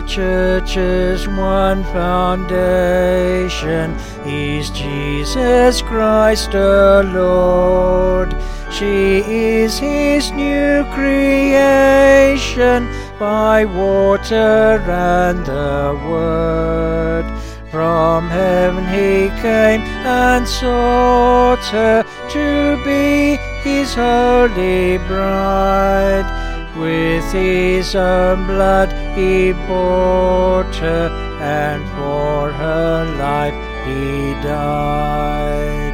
Church's one foundation is Jesus Christ our Lord. She is His new creation by water and the Word. From heaven He came and sought her to be His holy bride. With His own blood He bought her, and for her life He died.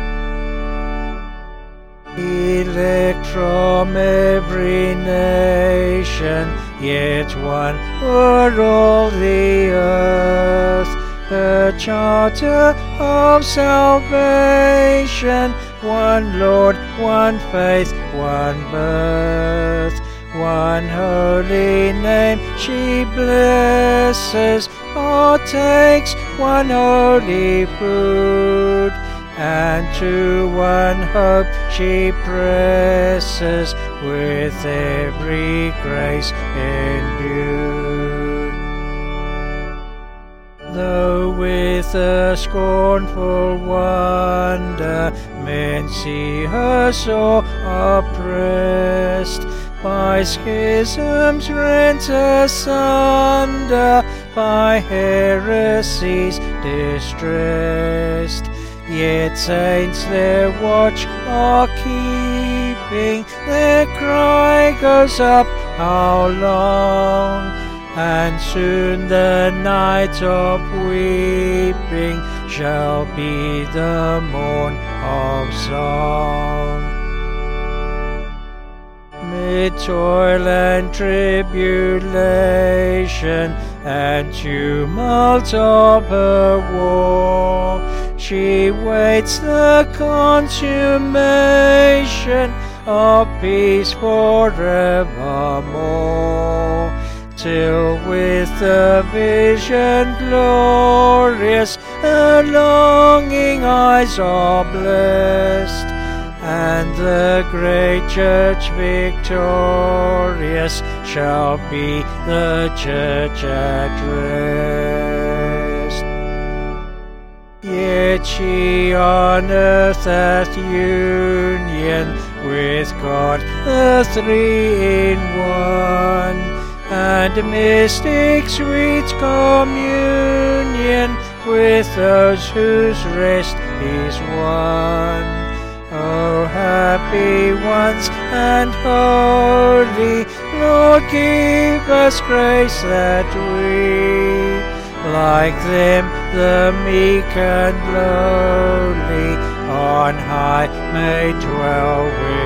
Elect from every nation, yet one o'er all the earth, a charter of salvation, one Lord, one faith, one birth. One holy name she blesses, partakes one holy food, and to one hope she presses, with every grace endued. Though with a scornful wonder men see her so oppressed, by schisms rent asunder, by heresies distressed, yet saints their watch are keeping, their cry goes up, how long? And soon the night of weeping shall be the morn of song. Mid toil and tribulation and tumult of her war, she waits the consummation of peace forevermore, till with the vision glorious her longing eyes are blessed, and the great church victorious shall be the church at rest. Yet she on earth hath union with God the three in one, and mystic sweet communion with those whose rest is won. O happy ones and holy, Lord, give us grace that we, like them, the meek and lowly, on high may dwell with